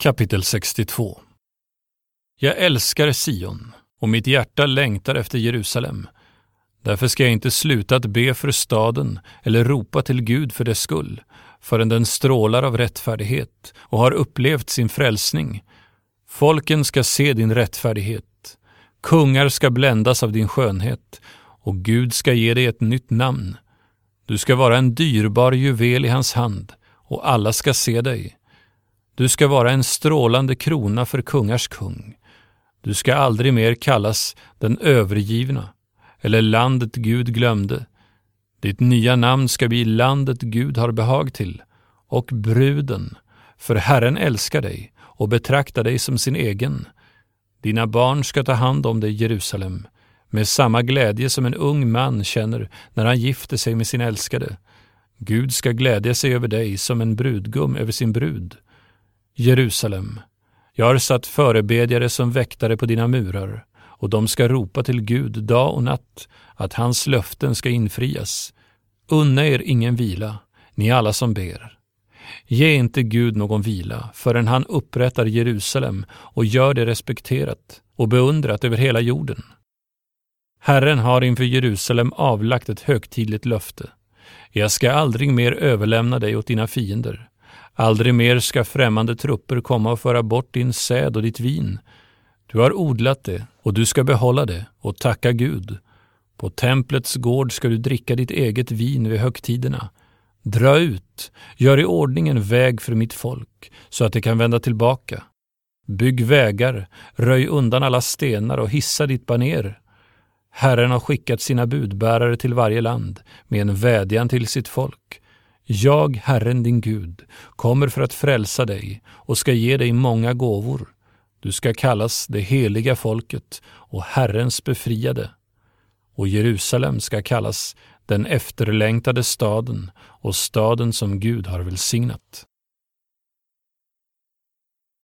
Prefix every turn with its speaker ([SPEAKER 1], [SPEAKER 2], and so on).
[SPEAKER 1] Kapitel 62. Jag älskar Sion, och mitt hjärta längtar efter Jerusalem. Därför ska jag inte sluta att be för staden eller ropa till Gud för dess skull, förrän den strålar av rättfärdighet och har upplevt sin frälsning. Folken ska se din rättfärdighet. Kungar ska bländas av din skönhet, och Gud ska ge dig ett nytt namn. Du ska vara en dyrbar juvel i hans hand, och alla ska se dig. Du ska vara en strålande krona för kungars kung. Du ska aldrig mer kallas den övergivna eller landet Gud glömde. Ditt nya namn ska bli landet Gud har behag till, och bruden, för Herren älskar dig och betraktar dig som sin egen. Dina barn ska ta hand om dig, Jerusalem, med samma glädje som en ung man känner när han gifter sig med sin älskade. Gud ska glädja sig över dig som en brudgum över sin brud. Jerusalem, jag har satt förebedjare som väktare på dina murar, och de ska ropa till Gud dag och natt att hans löften ska infrias. Unna er ingen vila, ni alla som ber. Ge inte Gud någon vila förrän han upprättar Jerusalem och gör det respekterat och beundrat över hela jorden. Herren har inför Jerusalem avlagt ett högtidligt löfte. Jag ska aldrig mer överlämna dig åt dina fiender. Aldrig mer ska främmande trupper komma och föra bort din säd och ditt vin. Du har odlat det, och du ska behålla det och tacka Gud. På templets gård ska du dricka ditt eget vin vid högtiderna. Dra ut, gör i ordning en väg för mitt folk, så att det kan vända tillbaka. Bygg vägar, röj undan alla stenar och hissa ditt baner. Herren har skickat sina budbärare till varje land med en vädjan till sitt folk. Jag, Herren din Gud, kommer för att frälsa dig och ska ge dig många gåvor. Du ska kallas det heliga folket och Herrens befriade. Och Jerusalem ska kallas den efterlängtade staden och staden som Gud har välsignat.